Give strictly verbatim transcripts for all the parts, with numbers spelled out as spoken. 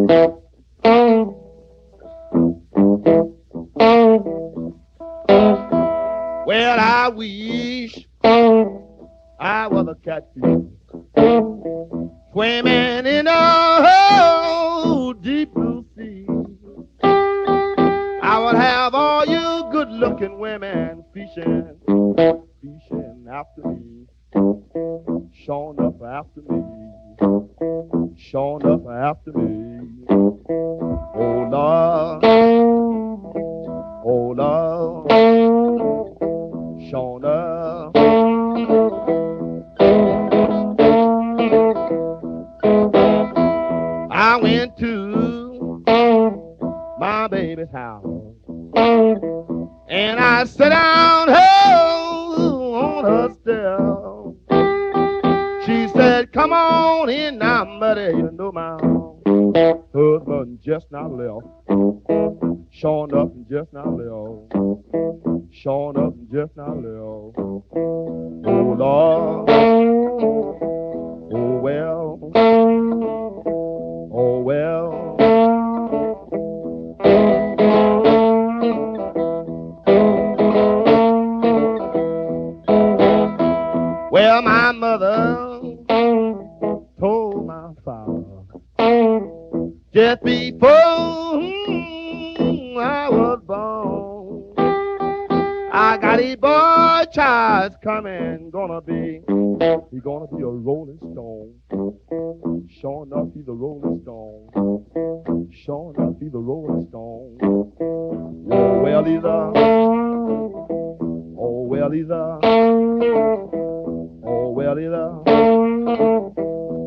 Well, I wish I was a catfish swimming in a deep blue sea. I would have all you good-looking women fishing, fishing after me, showing up after me, showing up after me. Oh Lord, oh Lord, showing up. I went to my baby's house and I sat down oh, on her step. She said, "Come on in now, buddy. You know my husband just now left. Showing up and just now left. Showing up and just now left. Oh Lord, oh well, oh well." Well, my mother told my father just before hmm, I was born, I got a boy child coming, gonna be, he gonna be a rolling stone. Sure enough, he's a rolling stone. Sure enough, he's a rolling stone. Oh, well, he's a, oh, well, he's a, oh, well, he's a.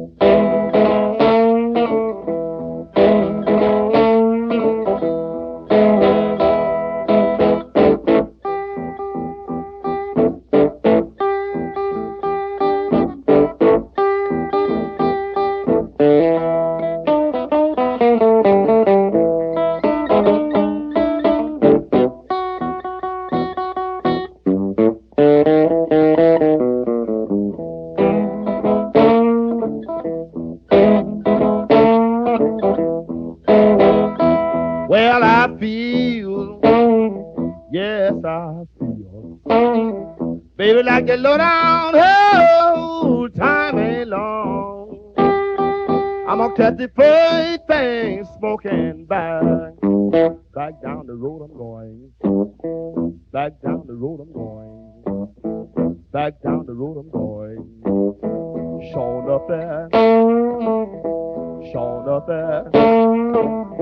Well, I feel, yes, I feel, baby, like the low down, oh, time ain't long. I'm gonna catch the first thing smoking back, back down the road I'm going, back down the road I'm going, back down the road I'm going. Showing up there, showing up there.